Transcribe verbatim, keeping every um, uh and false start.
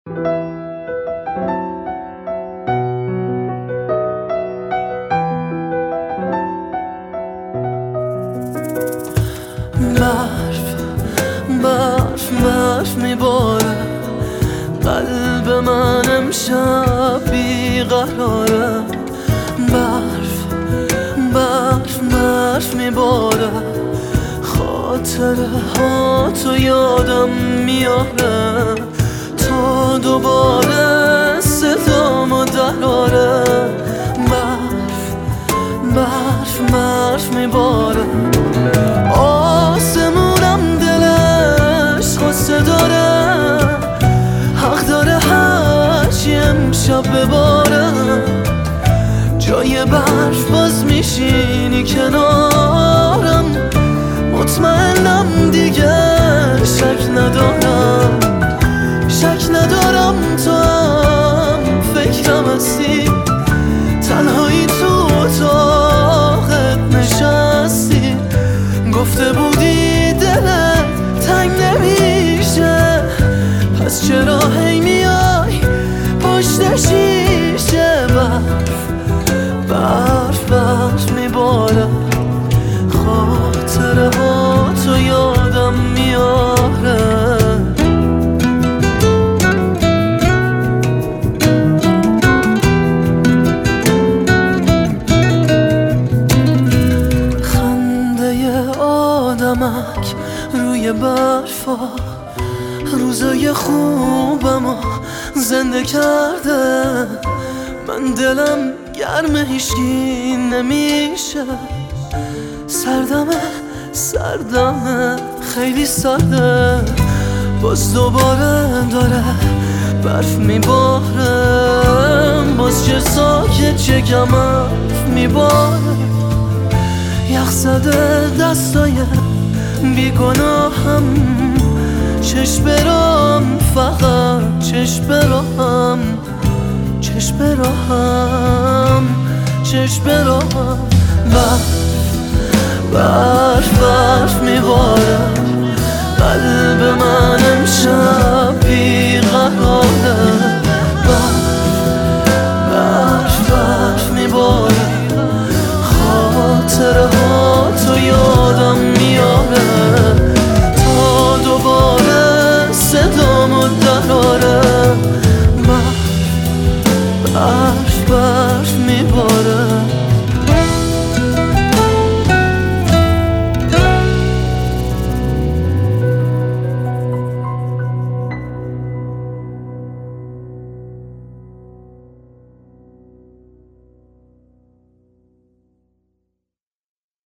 برف برف برف میباره، قلب من امشب بیقراره. برف برف برف میباره، خاطره ها تو یادم میاره، تا دوباره صدامو دراره. برف برف برف میباره، آسمونم دلش غصه داره، حق داره هرچی امشب بباره. جای برف باز میشینی کنارم، مطمئنم دیگه شک ندارم، شک ندارم تو هم فکرم هستی، تنهایی تو اتاقت نشستی. گفته بودی دلت تنگ نمیشه، پس چرا هی میای پشت شیشه؟ برف برف برف میباره، خاطره ها تو یادم میاره. خنده آدمک روی برفا، روزای خوبمو زنده کرده. من دلم گرم هیچکی نمیشه، سردمه سردمه خیلی سرده. باز دوباره داره برف میباره، باز چه ساکت چه کم حرف میباره. یخ زده دستای بیگناهم، چشم برام فقط چشم برام، چشم برام چشم برام. برف برف برف میباره، قلب من امشب